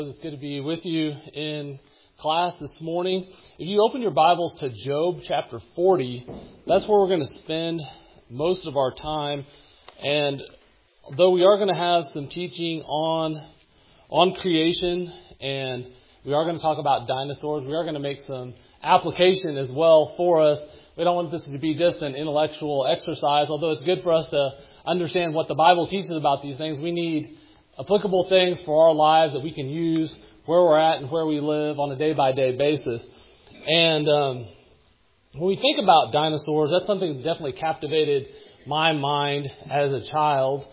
It's good to be with you in class this morning. If you open your Bibles to Job chapter 40, that's where we're going to spend most of our time. And though we are going to have some teaching on creation, and we are going to talk about dinosaurs, we are going to make some application as well for us. We don't want this to be just an intellectual exercise, although it's good for us to understand what the Bible teaches about these things. We need applicable things for our lives that we can use where we're at and where we live on a day-by-day basis. And when we think about dinosaurs, that's something that definitely captivated my mind as a child.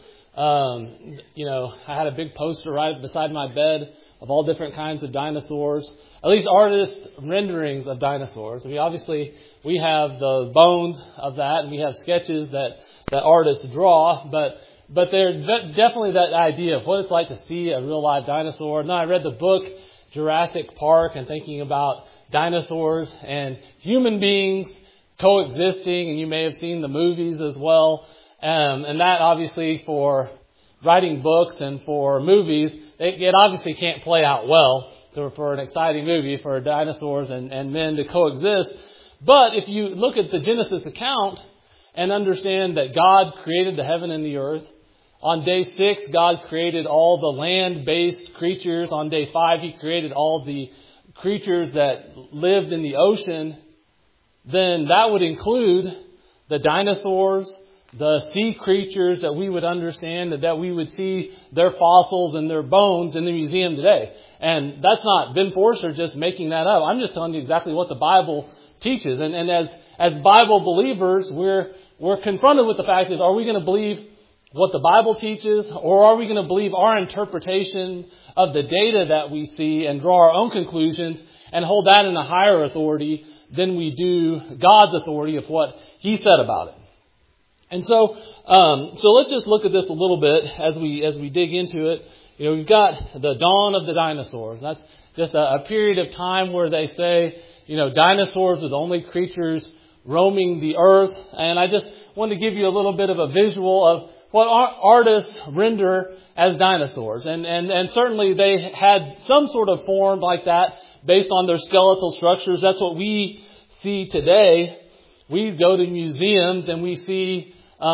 I had a big poster right beside my bed of all different kinds of dinosaurs, at least artist renderings of dinosaurs. I mean, obviously, we have the bones of that, and we have sketches that artists draw, but there's definitely that idea of what it's like to see a real live dinosaur. And then I read the book Jurassic Park and thinking about dinosaurs and human beings coexisting, and you may have seen the movies as well. And that obviously for writing books and for movies, it obviously can't play out well for an exciting movie for dinosaurs and men to coexist. But if you look at the Genesis account and understand that God created the heaven and the earth, on day 6, God created all the land-based creatures. On day 5, He created all the creatures that lived in the ocean. Then that would include the dinosaurs, the sea creatures that we would understand, that we would see their fossils and their bones in the museum today. And that's not Ben Forster just making that up. I'm just telling you exactly what the Bible teaches. And as Bible believers, we're confronted with the fact is, are we going to believe what the Bible teaches, or are we going to believe our interpretation of the data that we see and draw our own conclusions and hold that in a higher authority than we do God's authority of what He said about it? And so let's just look at this a little bit as we dig into it. We've got the dawn of the dinosaurs. That's just a period of time where they say, dinosaurs are the only creatures roaming the earth. And I just wanted to give you a little bit of a visual of what artists render as dinosaurs. And certainly they had some sort of form like that based on their skeletal structures. That's what we see today. We go to museums and we see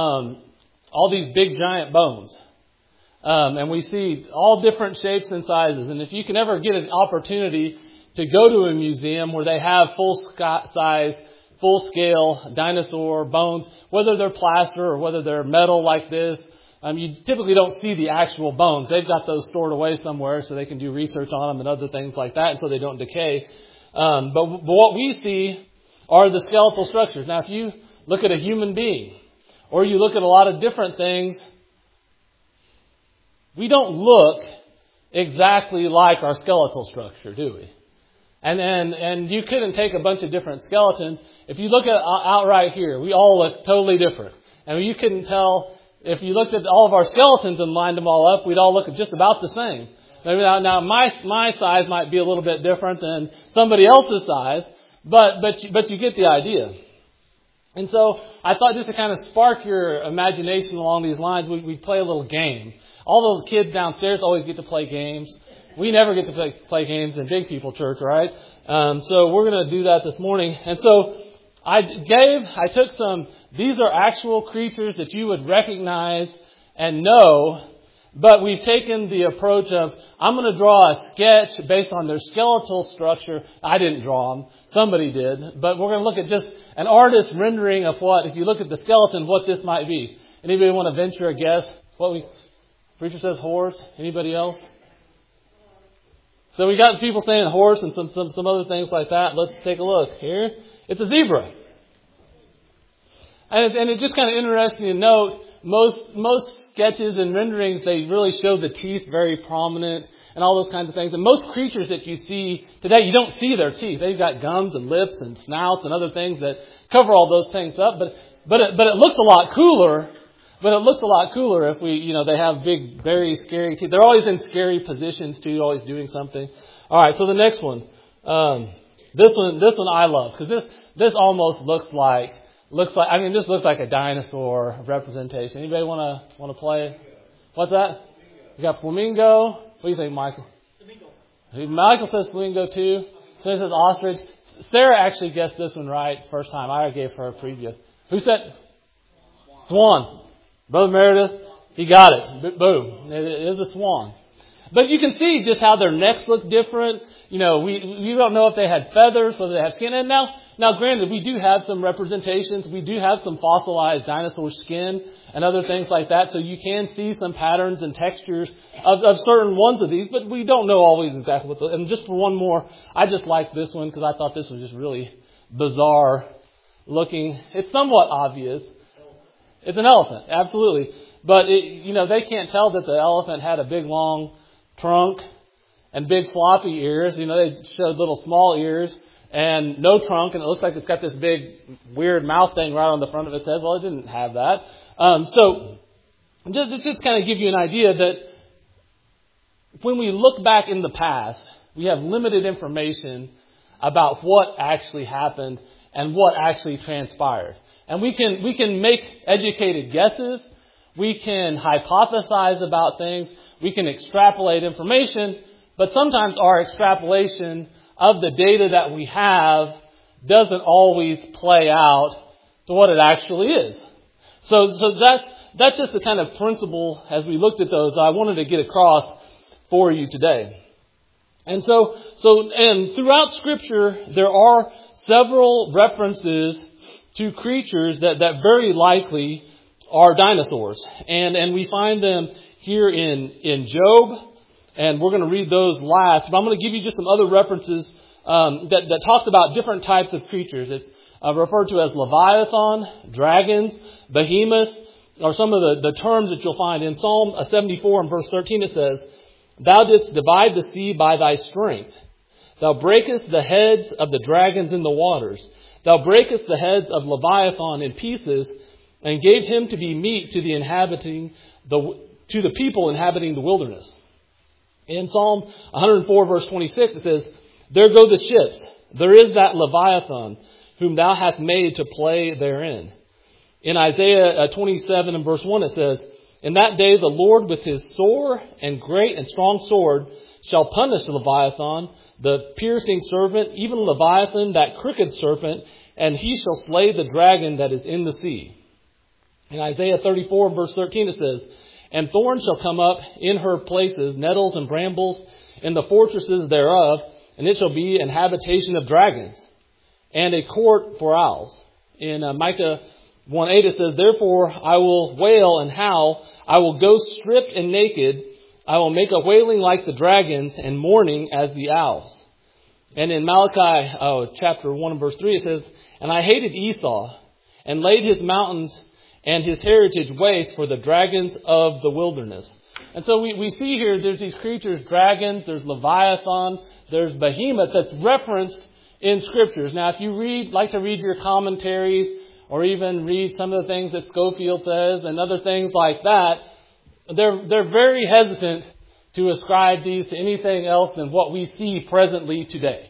all these big giant bones. And we see all different shapes and sizes. And if you can ever get an opportunity to go to a museum where they have full-size, full-scale dinosaur bones, whether they're plaster or whether they're metal like this, you typically don't see the actual bones. They've got those stored away somewhere so they can do research on them and other things like that, and so they don't decay. But what we see are the skeletal structures. Now, if you look at a human being, or you look at a lot of different things, we don't look exactly like our skeletal structure, do we? And you couldn't take a bunch of different skeletons. If you look at out right here, we all look totally different. And you couldn't tell, if you looked at all of our skeletons and lined them all up, we'd all look just about the same. Now my size might be a little bit different than somebody else's size, but you get the idea. And so I thought just to kind of spark your imagination along these lines, we'd play a little game. All the kids downstairs always get to play games. We never get to play games in Big People Church, right? So we're going to do that this morning. And so I took these are actual creatures that you would recognize and know, but we've taken the approach of, I'm going to draw a sketch based on their skeletal structure. I didn't draw them. Somebody did. But we're going to look at just an artist's rendering of what, if you look at the skeleton, what this might be. Anybody want to venture a guess? Preacher says horse. Anybody else? So we got people saying horse and some other things like that. Let's take a look here. It's a zebra. And it's just kind of interesting to note, most sketches and renderings, they really show the teeth very prominent and all those kinds of things. And most creatures that you see today, you don't see their teeth. They've got gums and lips and snouts and other things that cover all those things up. But it looks a lot cooler. But it looks a lot cooler if they have big, very scary teeth. They're always in scary positions too, always doing something. All right, so the next one. This one I love, because this almost looks like this looks like a dinosaur representation. Anybody want to play? What's that? You got flamingo. What do you think, Michael? Michael says flamingo too. Claire says ostrich. Sarah actually guessed this one right first time. I gave her a preview. Who said swan? Brother Meredith, he got it. Boom. It is a swan. But you can see just how their necks look different. You know, we don't know if they had feathers, whether they have skin. And now granted, we do have some representations. We do have some fossilized dinosaur skin and other things like that. So you can see some patterns and textures of certain ones of these. But we don't know always exactly what and just for one more, I just like this one because I thought this was just really bizarre looking. It's somewhat obvious. It's an elephant, absolutely. But, they can't tell that the elephant had a big, long trunk and big floppy ears. They showed little small ears and no trunk, and it looks like it's got this big weird mouth thing right on the front of its head. Well, it didn't have that. So just kind of give you an idea that when we look back in the past, we have limited information about what actually happened and what actually transpired. And we can make educated guesses. We can hypothesize about things. We can extrapolate information. But sometimes our extrapolation of the data that we have doesn't always play out to what it actually is. So that's just the kind of principle as we looked at those I wanted to get across for you today. And and throughout Scripture, there are several references to creatures that very likely are dinosaurs. And we find them here in Job, and we're going to read those last. But I'm going to give you just some other references that talks about different types of creatures. It's referred to as Leviathan, dragons, behemoth, are some of the terms that you'll find. In Psalm 74 and verse 13 it says, "Thou didst divide the sea by thy strength. Thou breakest the heads of the dragons in the waters. Thou breakest the heads of Leviathan in pieces, and gave him to be meat to the people inhabiting the wilderness." In Psalm 104 verse 26 it says, "There go the ships. There is that Leviathan, whom thou hast made to play therein." In Isaiah 27 and verse 1 it says, "In that day the Lord with his sore and great and strong sword shall punish Leviathan, the piercing serpent, even Leviathan, that crooked serpent, and he shall slay the dragon that is in the sea." In Isaiah 34 verse 13 it says, "And thorns shall come up in her places, nettles and brambles in the fortresses thereof, and it shall be an habitation of dragons, and a court for owls." In Micah 1:8 it says, "Therefore I will wail and howl, I will go stripped and naked, I will make a wailing like the dragons, and mourning as the owls." And in Malachi chapter 1 and verse 3 it says, "And I hated Esau, and laid his mountains and his heritage waste for the dragons of the wilderness." And so we see here there's these creatures, dragons, there's Leviathan, there's Behemoth that's referenced in Scriptures. Now if you like to read your commentaries or even read some of the things that Schofield says and other things like that, they're very hesitant to ascribe these to anything else than what we see presently today.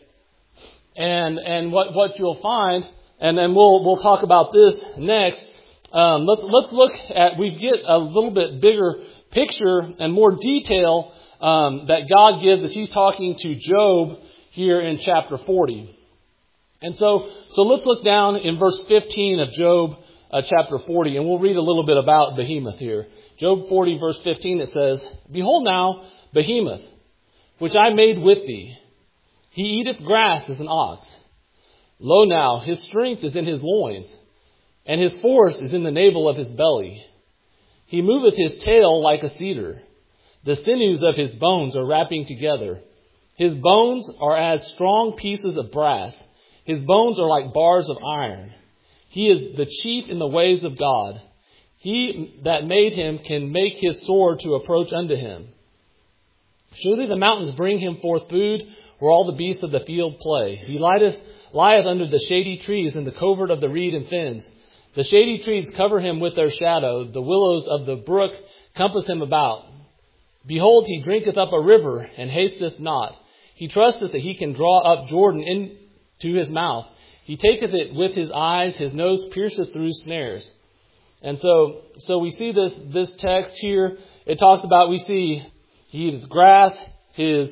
And what you'll find, and then we'll talk about this next. Let's look at, we get a little bit bigger picture and more detail that God gives as he's talking to Job here in chapter 40. And so let's look down in verse 15 of Job chapter 40, and we'll read a little bit about Behemoth here. Job 40 verse 15 it says, "Behold now Behemoth, which I made with thee. He eateth grass as an ox. Lo now, his strength is in his loins, and his force is in the navel of his belly. He moveth his tail like a cedar. The sinews of his bones are wrapping together. His bones are as strong pieces of brass. His bones are like bars of iron. He is the chief in the ways of God. He that made him can make his sword to approach unto him. Surely the mountains bring him forth food, where all the beasts of the field play. He lieth under the shady trees in the covert of the reed and fens. The shady trees cover him with their shadow. The willows of the brook compass him about. Behold, he drinketh up a river, and hasteth not. He trusteth that he can draw up Jordan into his mouth. He taketh it with his eyes. His nose pierceth through snares. And so we see this text here. It talks about, we see he eats grass. His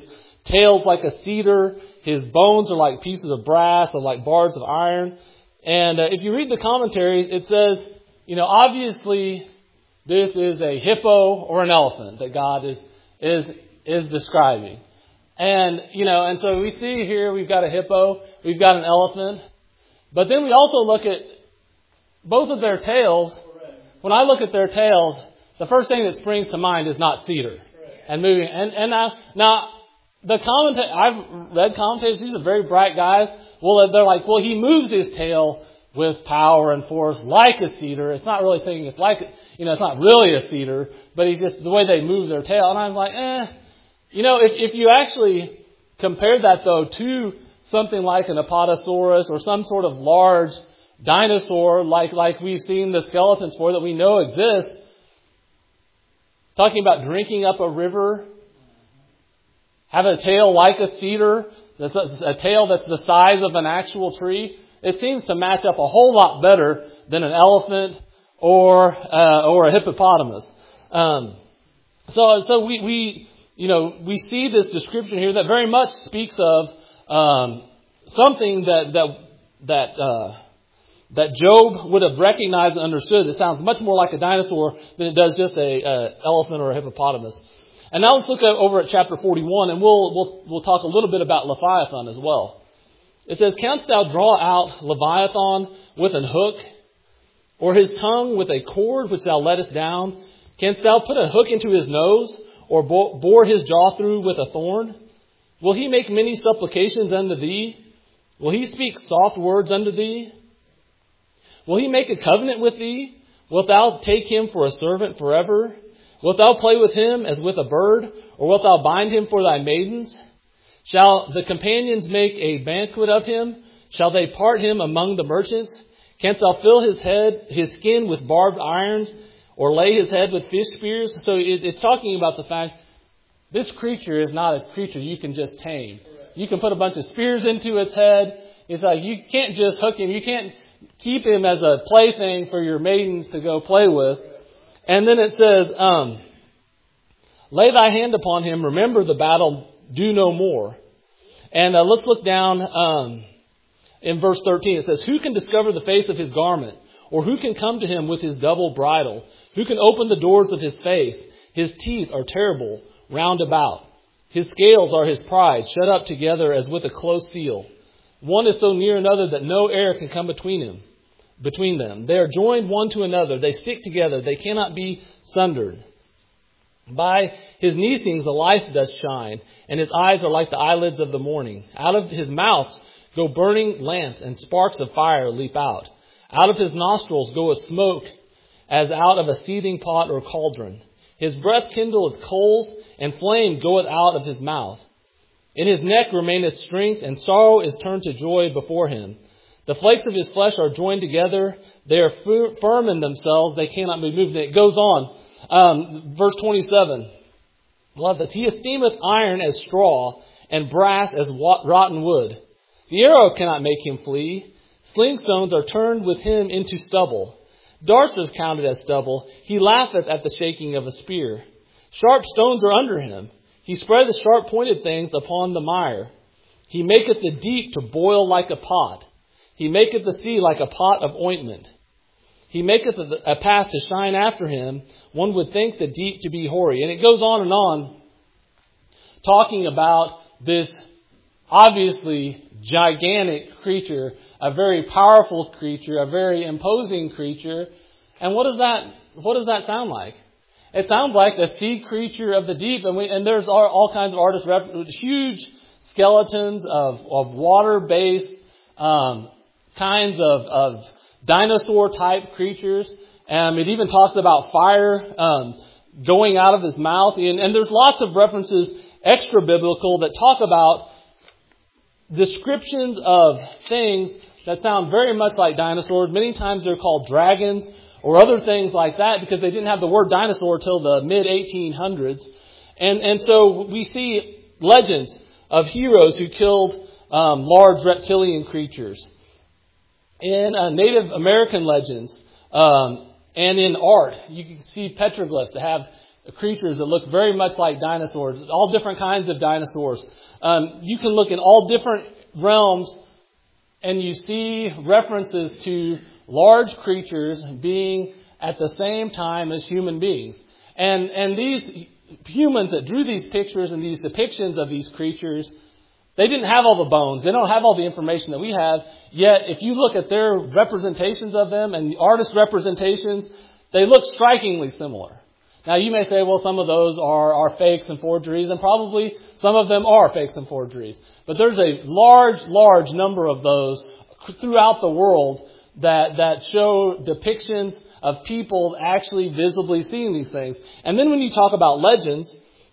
tail's like a cedar. His bones are like pieces of brass or like bars of iron. And if you read the commentaries, it says, obviously this is a hippo or an elephant that God is describing. And so we see here we've got a hippo, we've got an elephant. But then we also look at both of their tails. When I look at their tails, the first thing that springs to mind is not cedar and moving. And now the I've read commentators, these are very bright guys. Well, they're like, well, he moves his tail with power and force like a cedar. It's not really saying it's like, it's not really a cedar, but he's just the way they move their tail. And I'm like, if you actually compare that though to something like an Apatosaurus or some sort of large dinosaur like we've seen the skeletons for that we know exist, talking about drinking up a river, have a tail like a cedar, a tail that's the size of an actual tree, it seems to match up a whole lot better than an elephant or a hippopotamus. So we see this description here that very much speaks of something that Job would have recognized and understood. It sounds much more like a dinosaur than it does just a elephant or a hippopotamus. And now let's look over at chapter 41, and we'll talk a little bit about Leviathan as well. It says, "Canst thou draw out Leviathan with an hook, or his tongue with a cord which thou lettest down? Canst thou put a hook into his nose, or bore his jaw through with a thorn? Will he make many supplications unto thee? Will he speak soft words unto thee? Will he make a covenant with thee? Wilt thou take him for a servant forever? Wilt thou play with him as with a bird? Or wilt thou bind him for thy maidens? Shall the companions make a banquet of him? Shall they part him among the merchants? Canst thou fill his skin with barbed irons, or lay his head with fish spears?" So it's talking about the fact this creature is not a creature you can just tame. You can put a bunch of spears into its head. It's like you can't just hook him. You can't keep him as a plaything for your maidens to go play with. And then it says, "Lay thy hand upon him, remember the battle, do no more." And let's look down in verse 13. It says, "Who can discover the face of his garment? Or who can come to him with his double bridle? Who can open the doors of his face? His teeth are terrible round about. His scales are his pride, shut up together as with a close seal. One is so near another that no air can come between them. They are joined one to another. They stick together. They cannot be sundered. By his neesings the light does shine, and his eyes are like the eyelids of the morning. Out of his mouth go burning lamps, and sparks of fire leap out. Out of his nostrils goeth smoke, as out of a seething pot or cauldron. His breath kindleth coals, and flame goeth out of his mouth. In his neck remaineth strength, and sorrow is turned to joy before him. The flakes of his flesh are joined together. They are firm in themselves. They cannot be moved." It goes on. Verse 27. "He esteemeth iron as straw, and brass as rotten wood. The arrow cannot make him flee. Slingstones are turned with him into stubble. Darts are counted as stubble. He laugheth at the shaking of a spear. Sharp stones are under him. He spreadeth sharp-pointed things upon the mire. He maketh the deep to boil like a pot. He maketh the sea like a pot of ointment. He maketh a path to shine after him. One would think the deep to be hoary." And it goes on, talking about this obviously gigantic creature, a very powerful creature, a very imposing creature. And what does that sound like? It sounds like a sea creature of the deep. And there's all kinds of artists, huge skeletons of water-based kinds of dinosaur-type creatures. It even talks about fire going out of his mouth. And there's lots of references, extra-biblical, that talk about descriptions of things that sound very much like dinosaurs. Many times they're called dragons or other things like that because they didn't have the word dinosaur till the mid-1800s. And so we see legends of heroes who killed large reptilian creatures. In Native American legends and in art, you can see petroglyphs that have creatures that look very much like dinosaurs, all different kinds of dinosaurs. You can look in all different realms and you see references to large creatures being at the same time as human beings. And these humans that drew these pictures and these depictions of these creatures, they didn't have all the bones. They don't have all the information that we have. Yet, if you look at their representations of them and the artist representations, they look strikingly similar. Now, you may say, well, some of those are fakes and forgeries, and probably some of them are fakes and forgeries. But there's a large number of those throughout the world that show depictions of people actually visibly seeing these things. And then when you talk about legends,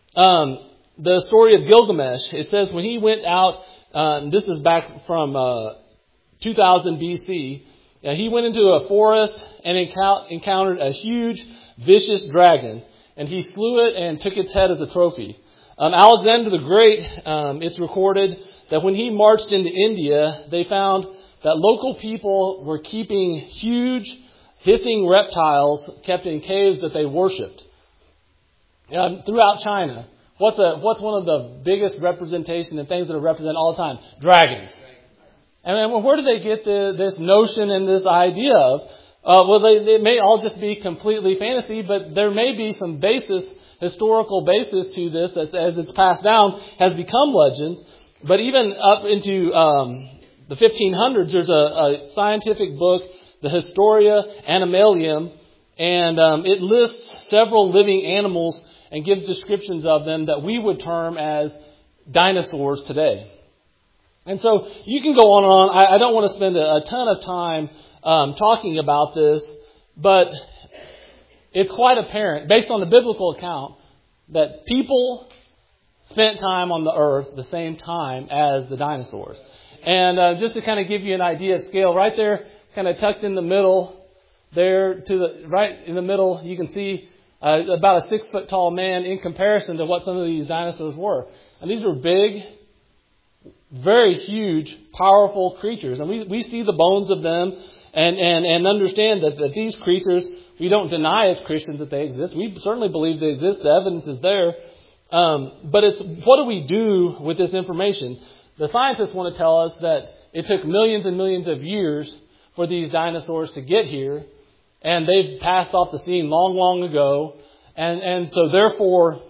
the story of Gilgamesh, it says when he went out, this is back from 2000 BC, he went into a forest and encountered a huge, vicious dragon, and he slew it and took its head as a trophy. Alexander the Great, it's recorded that when he marched into India, they found that local people were keeping huge, hissing reptiles kept in caves that they worshipped. Throughout China, what's one of the biggest representation and things that are represented all the time? Dragons. And where do they get this notion and this idea of? Well, they may all just be completely fantasy, but there may be some historical basis to this that, as it's passed down, has become legends. But even up into the 1500s, there's a scientific book, the Historia Animalium, and it lists several living animals and gives descriptions of them that we would term as dinosaurs today. And so you can go on and on. I don't want to spend a ton of time talking about this, but it's quite apparent, based on the biblical account, that people spent time on the earth the same time as the dinosaurs. And just to kind of give you an idea of scale, right there, kind of tucked in the middle, there to the right in the middle, you can see about a 6 foot tall man in comparison to what some of these dinosaurs were. And these were big, very huge, powerful creatures. And we see the bones of them and understand that these creatures, we don't deny as Christians that they exist. We certainly believe they exist. The evidence is there. But it's what do we do with this information? The scientists want to tell us that it took millions and millions of years for these dinosaurs to get here, and they've passed off the scene long ago. And so therefore,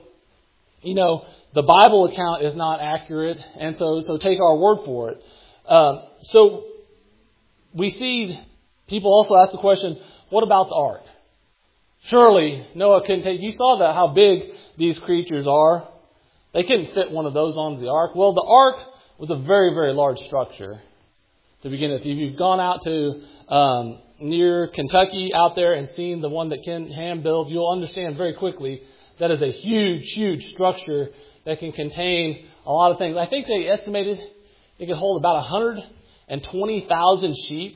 the Bible account is not accurate, and so take our word for it. So we see people also ask the question, what about the ark? Surely Noah couldn't take... You saw that how big these creatures are. They couldn't fit one of those onto the ark. Well, the ark was a very, very large structure to begin with. If you've gone out to near Kentucky out there and seen the one that Ken Ham builds, you'll understand very quickly that is a huge structure that can contain a lot of things. I think they estimated it could hold about 120,000 sheep.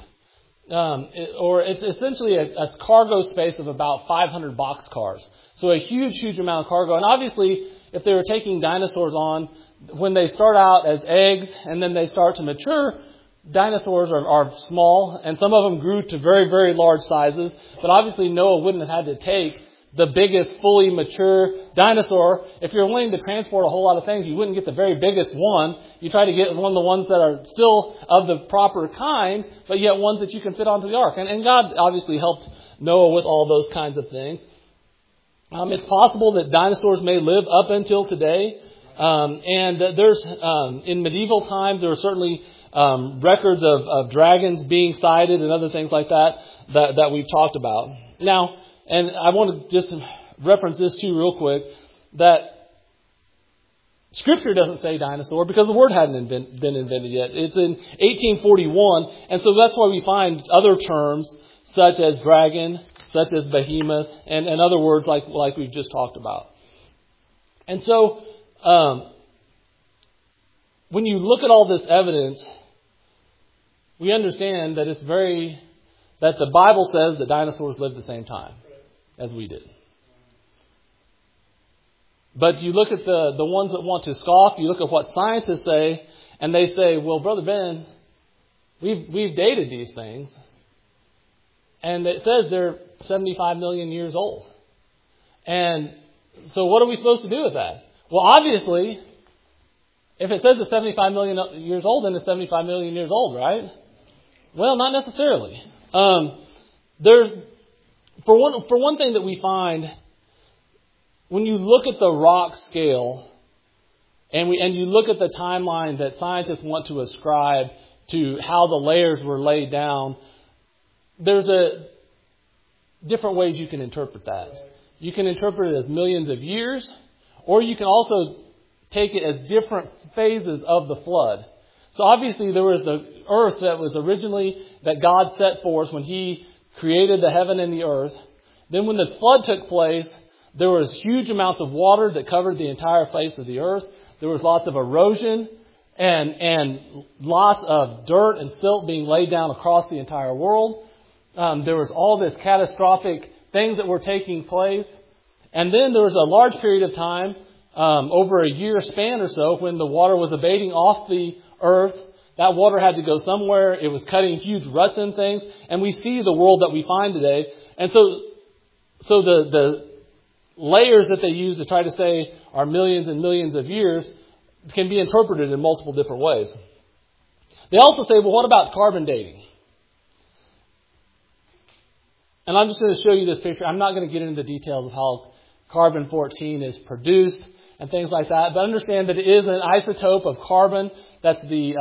It's essentially a cargo space of about 500 boxcars. So a huge amount of cargo. And obviously, if they were taking dinosaurs on, when they start out as eggs and then they start to mature, dinosaurs are small, and some of them grew to very, very large sizes. But obviously, Noah wouldn't have had to take the biggest fully mature dinosaur. If you're willing to transport a whole lot of things, you wouldn't get the very biggest one. You try to get one of the ones that are still of the proper kind, but yet ones that you can fit onto the ark. And God obviously helped Noah with all those kinds of things. It's possible that dinosaurs may live up until today. And there's, in medieval times, there were certainly records of dragons being sighted and other things like that we've talked about. Now, and I want to just reference this too real quick, that Scripture doesn't say dinosaur because the word hadn't been invented yet. It's in 1841, and so that's why we find other terms such as dragon, such as behemoth, and other words like we've just talked about. And so, when you look at all this evidence, we understand that that the Bible says that dinosaurs lived at the same time as we did. But you look at the ones that want to scoff, you look at what scientists say, and they say, well, Brother Ben, we've dated these things, and it says they're 75 million years old. And so what are we supposed to do with that? Well, obviously, If it says it's 75 million years old, then it's 75 million years old, right? Well, not necessarily. For one thing that we find, when you look at the rock scale, and you look at the timeline that scientists want to ascribe to how the layers were laid down, there's different ways you can interpret that. You can interpret it as millions of years, or you can also take it as different phases of the flood. So obviously there was the earth that was originally, that God set forth when He created the heaven and the earth. Then when the flood took place, there was huge amounts of water that covered the entire face of the earth. There was lots of erosion and lots of dirt and silt being laid down across the entire world. There was all this catastrophic things that were taking place. And then there was a large period of time, over a year span or so, when the water was abating off the earth. That water had to go somewhere. It was cutting huge ruts in things. And we see the world that we find today. And so the layers that they use to try to say are millions and millions of years can be interpreted in multiple different ways. They also say, well, what about carbon dating? And I'm just going to show you this picture. I'm not going to get into the details of how carbon-14 is produced and things like that, but understand that it is an isotope of carbon. That's the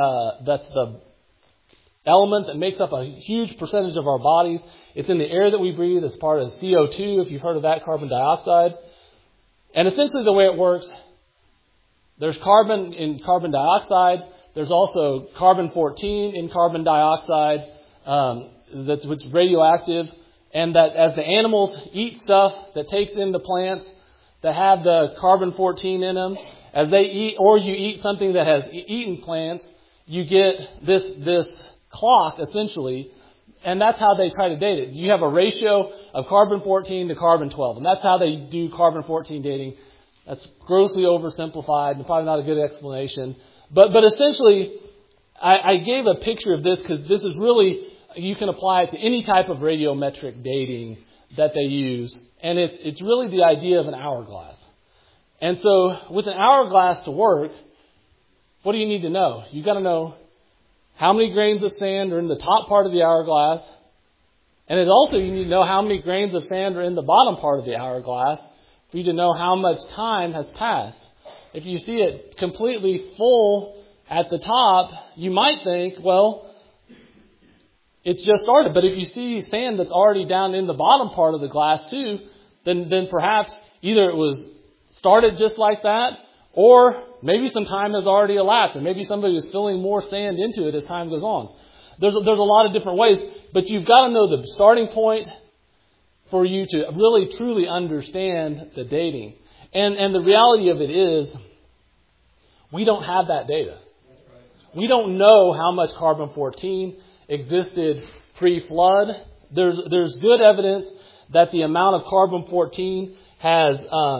element that makes up a huge percentage of our bodies. It's in the air that we breathe as part of CO2, if you've heard of that, carbon dioxide. And essentially the way it works, there's carbon in carbon dioxide. There's also carbon-14 in carbon dioxide, which is radioactive. And that as the animals eat stuff that takes in the plants that have the carbon-14 in them, as they eat, or you eat something that has eaten plants, you get this clock, essentially, and that's how they try to date it. You have a ratio of carbon-14 to carbon-12, and that's how they do carbon-14 dating. That's grossly oversimplified and probably not a good explanation. But essentially, I gave a picture of this because this is really, you can apply it to any type of radiometric dating that they use. And it's really the idea of an hourglass. And so with an hourglass to work, what do you need to know? You've got to know how many grains of sand are in the top part of the hourglass. And it's also, you need to know how many grains of sand are in the bottom part of the hourglass for you to know how much time has passed. If you see it completely full at the top, you might think, well, it's just started. But if you see sand that's already down in the bottom part of the glass too, then perhaps either it was started just like that, or maybe some time has already elapsed, and maybe somebody is filling more sand into it as time goes on. There's a lot of different ways, but you've got to know the starting point for you to really truly understand the dating. And the reality of it is, we don't have that data. We don't know how much carbon-14 existed pre-flood. There's good evidence that the amount of carbon-14 has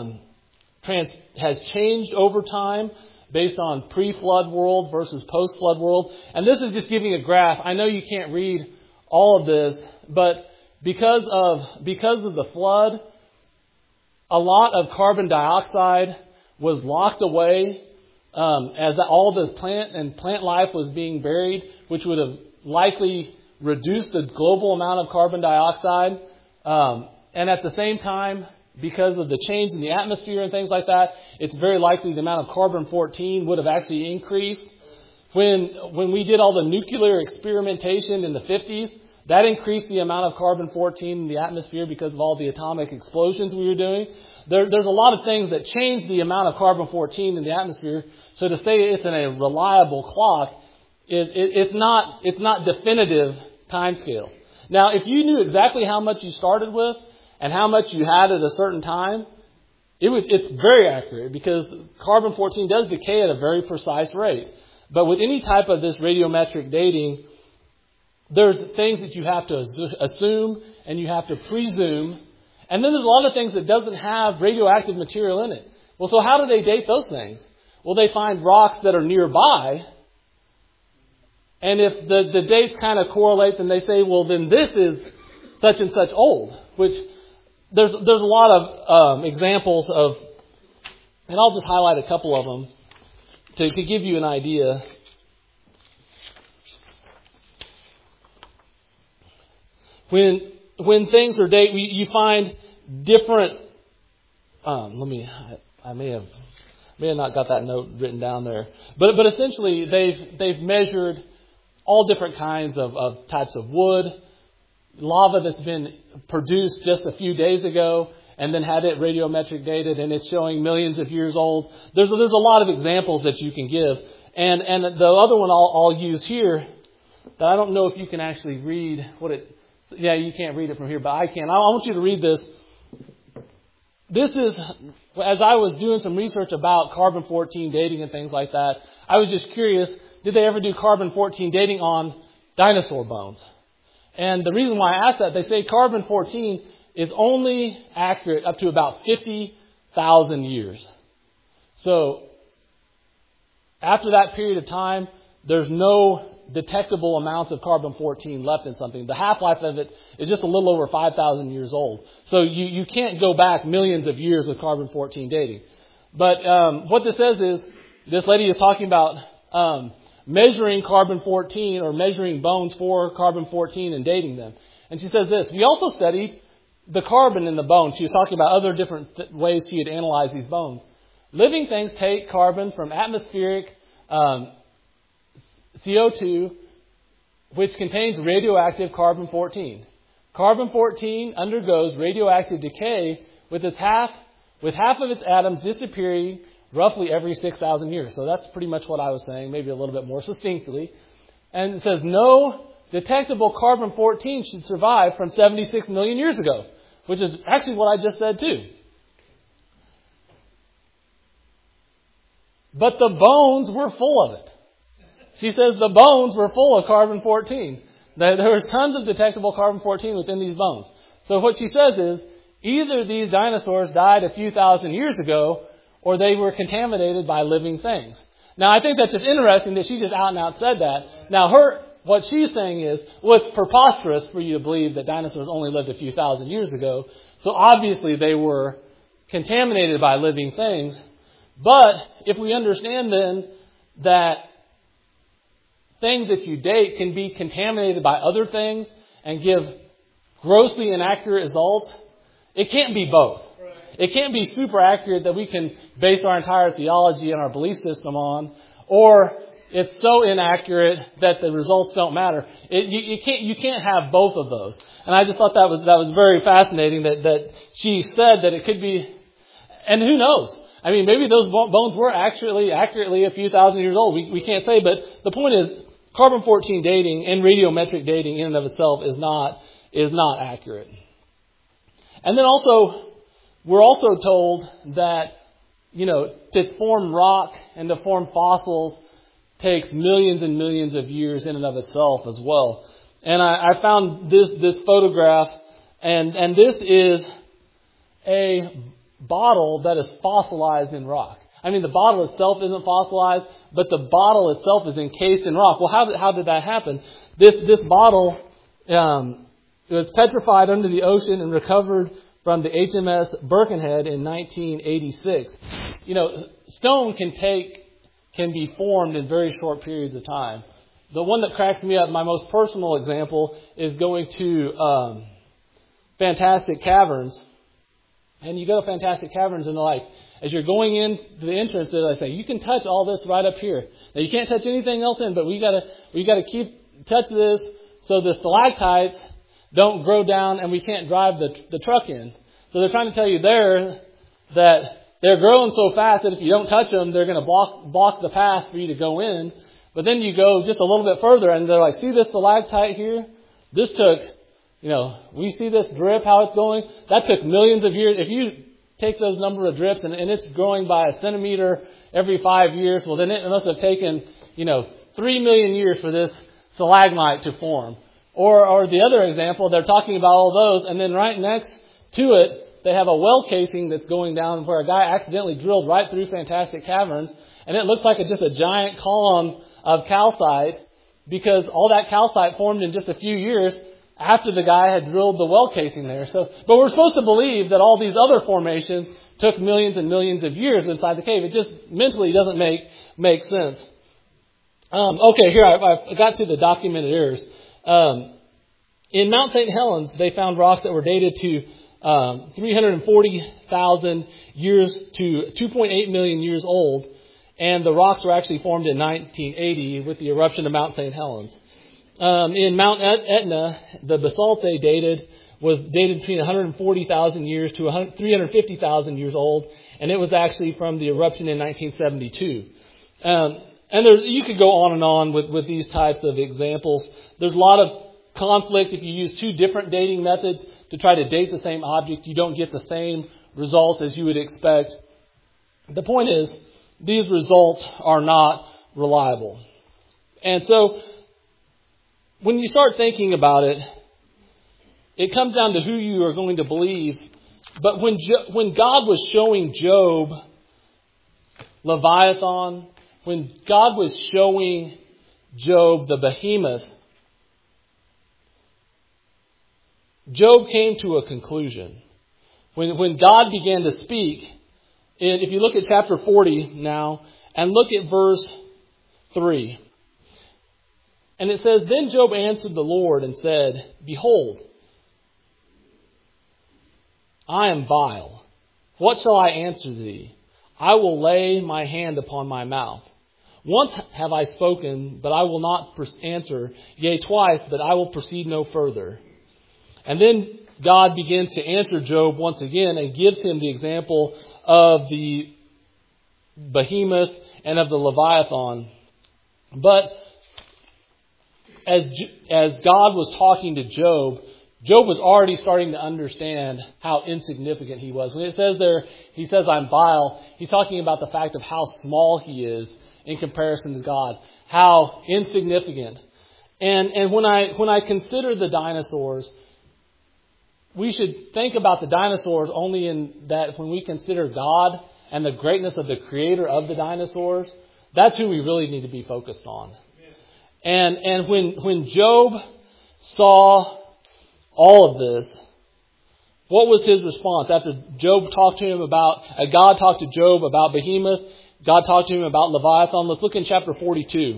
changed over time based on pre-flood world versus post-flood world. And this is just giving a graph. I know you can't read all of this, but because of the flood, a lot of carbon dioxide was locked away as all the plant life was being buried, which would have likely reduced the global amount of carbon dioxide. And at the same time, because of the change in the atmosphere and things like that, it's very likely the amount of carbon-14 would have actually increased. When we did all the nuclear experimentation in the 50s, that increased the amount of carbon-14 in the atmosphere because of all the atomic explosions we were doing. There's a lot of things that changed the amount of carbon-14 in the atmosphere. So to say it's in a reliable clock, it's not definitive timescales. Now, if you knew exactly how much you started with and how much you had at a certain time, it's very accurate because carbon-14 does decay at a very precise rate. But with any type of this radiometric dating, there's things that you have to assume and you have to presume. And then there's a lot of things that doesn't have radioactive material in it. Well, so how do they date those things? Well, they find rocks that are nearby. And if the dates kind of correlate, then they say, well, then this is such and such old. Which there's a lot of examples of, and I'll just highlight a couple of them. to give you an idea, when things are dated, you find different. I may have not got that note written down there, but essentially they've measured all different kinds of types of wood, lava that's been produced just a few days ago, and then had it radiometric dated, and it's showing millions of years old. There's a lot of examples that you can give, and the other one I'll use here that I don't know if you can actually read what it. Yeah, you can't read it from here, but I can. I want you to read this. This is, as I was doing some research about carbon-14 dating and things like that, I was just curious, did they ever do carbon-14 dating on dinosaur bones? And the reason why I asked that, they say carbon-14 is only accurate up to about 50,000 years. So, after that period of time, there's no detectable amounts of carbon-14 left in something. The half-life of it is just a little over 5,000 years old. So you can't go back millions of years with carbon-14 dating. But what this says is, this lady is talking about measuring carbon-14 or measuring bones for carbon-14 and dating them. And she says this, we also studied the carbon in the bones. She was talking about other different ways she had analyzed these bones. Living things take carbon from atmospheric CO2, which contains radioactive carbon-14. Carbon-14 undergoes radioactive decay with half of its atoms disappearing roughly every 6,000 years. So that's pretty much what I was saying, maybe a little bit more succinctly. And it says no detectable carbon-14 should survive from 76 million years ago, which is actually what I just said too. But the bones were full of it. She says the bones were full of carbon-14. There was tons of detectable carbon-14 within these bones. So what she says is, either these dinosaurs died a few thousand years ago, or they were contaminated by living things. Now, I think that's just interesting that she just out and out said that. Now, what she's saying is, well, it's preposterous for you to believe that dinosaurs only lived a few thousand years ago. So obviously they were contaminated by living things. But if we understand then that things that you date can be contaminated by other things and give grossly inaccurate results, it can't be both. It can't be super accurate that we can base our entire theology and our belief system on, or it's so inaccurate that the results don't matter. You can't have both of those. And I just thought that was very fascinating that she said that it could be, and who knows? I mean, maybe those bones were accurately a few thousand years old. We can't say, but the point is, carbon-14 dating and radiometric dating in and of itself is not accurate. And then also, we're also told that, to form rock and to form fossils takes millions and millions of years in and of itself as well. And I found this photograph, and this is a bottle that is fossilized in rock. I mean, the bottle itself isn't fossilized, but the bottle itself is encased in rock. Well, how did that happen? This bottle was petrified under the ocean and recovered from the HMS Birkenhead in 1986. Stone can be formed in very short periods of time. The one that cracks me up, my most personal example, is going to Fantastic Caverns. And you go to Fantastic Caverns and as you're going in to the entrance, they say, you can touch all this right up here. Now you can't touch anything else in, but we gotta touch this so the stalactites don't grow down and we can't drive the truck in. So they're trying to tell you there that they're growing so fast that if you don't touch them, they're going to block the path for you to go in. But then you go just a little bit further and they're like, see this stalactite here? This took, we see this drip, how it's going? That took millions of years. If you take those number of drips and it's growing by a centimeter every 5 years, well then it must have taken, 3 million years for this stalagmite to form. Or the other example, they're talking about all those, and then right next to it, they have a well casing that's going down where a guy accidentally drilled right through Fantastic Caverns, and it looks like just a giant column of calcite because all that calcite formed in just a few years. after the guy had drilled the well casing there. But we're supposed to believe that all these other formations took millions and millions of years inside the cave. It just mentally doesn't make sense. Okay, here I got to the documented errors. In Mount St. Helens, they found rocks that were dated to 340,000 years to 2.8 million years old, and the rocks were actually formed in 1980 with the eruption of Mount St. Helens. In Mount Etna, the basalt they dated was dated between 140,000 years to 350,000 years old, and it was actually from the eruption in 1972. And you could go on and on with these types of examples. There's a lot of conflict. If you use two different dating methods to try to date the same object, you don't get the same results as you would expect. The point is, these results are not reliable. And so, when you start thinking about it, it comes down to who you are going to believe. But when God was showing Job Leviathan, when God was showing Job the behemoth, Job came to a conclusion. When God began to speak, and if you look at chapter 40 now, and look at verse 3. And it says, Then Job answered the Lord and said, Behold, I am vile. What shall I answer thee? I will lay my hand upon my mouth. Once have I spoken, but I will not answer. Yea, twice, but I will proceed no further. And then God begins to answer Job once again and gives him the example of the behemoth and of the Leviathan. But as God was talking to Job, Job was already starting to understand how insignificant he was. When it says there, he says, I'm vile, he's talking about the fact of how small he is in comparison to God, how insignificant. And when I consider the dinosaurs, we should think about the dinosaurs only in that when we consider God and the greatness of the creator of the dinosaurs, that's who we really need to be focused on. And when Job saw all of this, what was his response? After Job talked to him about, God talked to Job about behemoth, God talked to him about Leviathan. Let's look in chapter 42.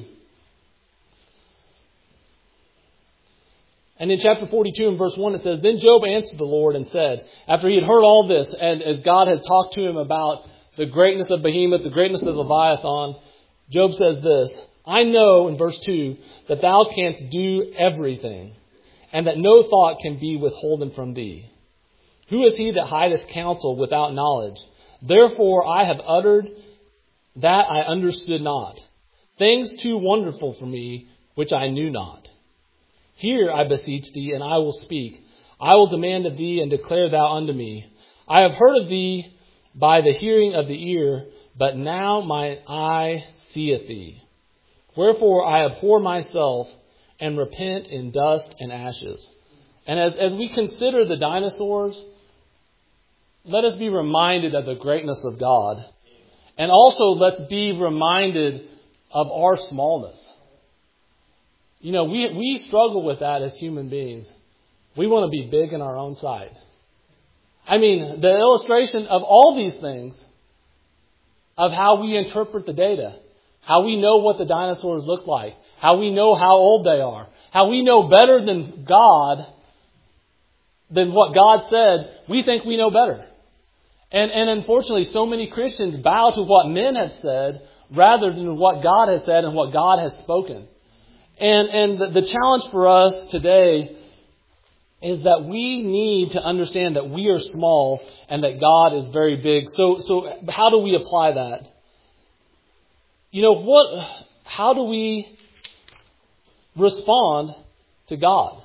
And in chapter 42 and verse 1 it says, Then Job answered the Lord and said, after he had heard all this, and as God had talked to him about the greatness of behemoth, the greatness of Leviathan, Job says this, I know, in verse 2, that thou canst do everything, and that no thought can be withholden from thee. Who is he that hideth counsel without knowledge? Therefore I have uttered that I understood not, things too wonderful for me, which I knew not. Hear, I beseech thee, and I will speak. I will demand of thee, and declare thou unto me. I have heard of thee by the hearing of the ear, but now mine eye seeth thee. Wherefore I abhor myself, and repent in dust and ashes. And as we consider the dinosaurs, let us be reminded of the greatness of God. And also let's be reminded of our smallness. You know, we struggle with that as human beings. We want to be big in our own sight. I mean, the illustration of all these things, of how we interpret the data, how we know what the dinosaurs look like, how we know how old they are, how we know better than God, than what God said, we think we know better. And unfortunately, so many Christians bow to what men have said rather than what God has said and what God has spoken. And the challenge for us today is that we need to understand that we are small and that God is very big. So how do we apply that? You know, how do we respond to God?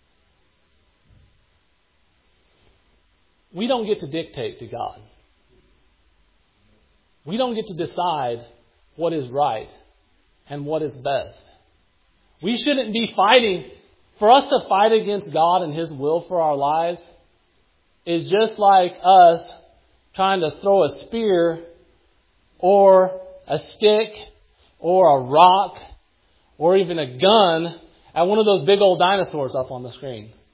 We don't get to dictate to God. We don't get to decide what is right and what is best. We shouldn't be fighting. For us to fight against God and His will for our lives is just like us trying to throw a spear or a stick or a rock or even a gun at one of those big old dinosaurs up on the screen.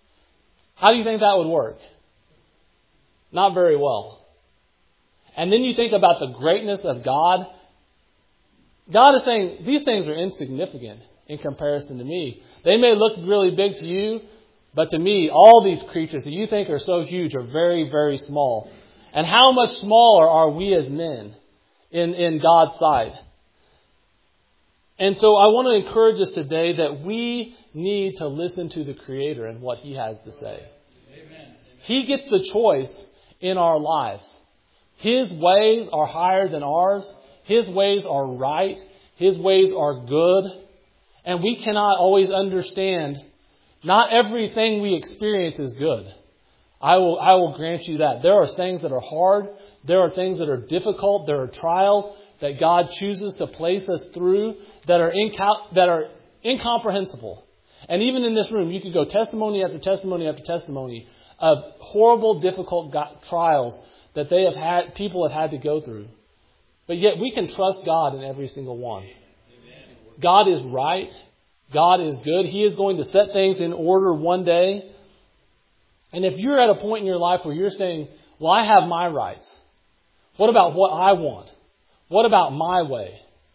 How do you think that would work? Not very well. And then you think about the greatness of God. God is saying, these things are insignificant in comparison to me. They may look really big to you, but to me, all these creatures that you think are so huge are very, very small. And how much smaller are we as men in God's sight? And so I want to encourage us today that we need to listen to the Creator and what He has to say. Amen. He gets the choice in our lives. His ways are higher than ours. His ways are right. His ways are good. And we cannot always understand. Not everything we experience is good. I will grant you that. There are things that are hard. There are things that are difficult. There are trials that God chooses to place us through that are incomprehensible. And even in this room, you could go testimony after testimony after testimony of horrible, difficult trials that people have had to go through. But yet we can trust God in every single one. God is right. God is good. He is going to set things in order one day. And if you're at a point in your life where you're saying, well, I have my rights. What about what I want? What about my way?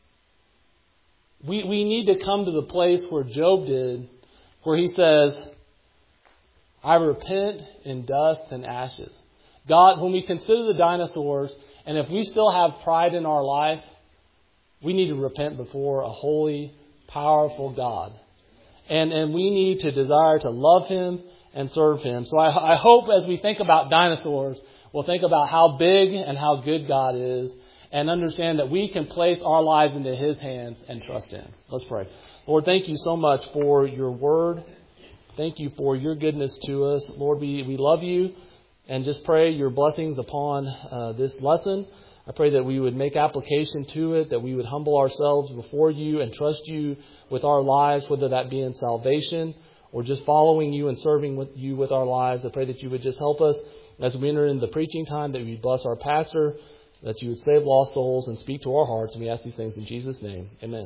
We need to come to the place where Job did, where he says, I repent in dust and ashes. God, when we consider the dinosaurs, and if we still have pride in our life, we need to repent before a holy, powerful God. And we need to desire to love Him and serve Him. So I hope as we think about dinosaurs, we'll think about how big and how good God is, and understand that we can place our lives into His hands and trust Him. Let's pray. Lord, thank you so much for your word. Thank you for your goodness to us. Lord, we love you, and just pray your blessings upon this lesson. I pray that we would make application to it, that we would humble ourselves before you and trust you with our lives, whether that be in salvation or just following you and serving you with our lives. I pray that you would just help us as we enter into the preaching time, that you bless our pastor, that you would save lost souls and speak to our hearts. And we ask these things in Jesus' name. Amen.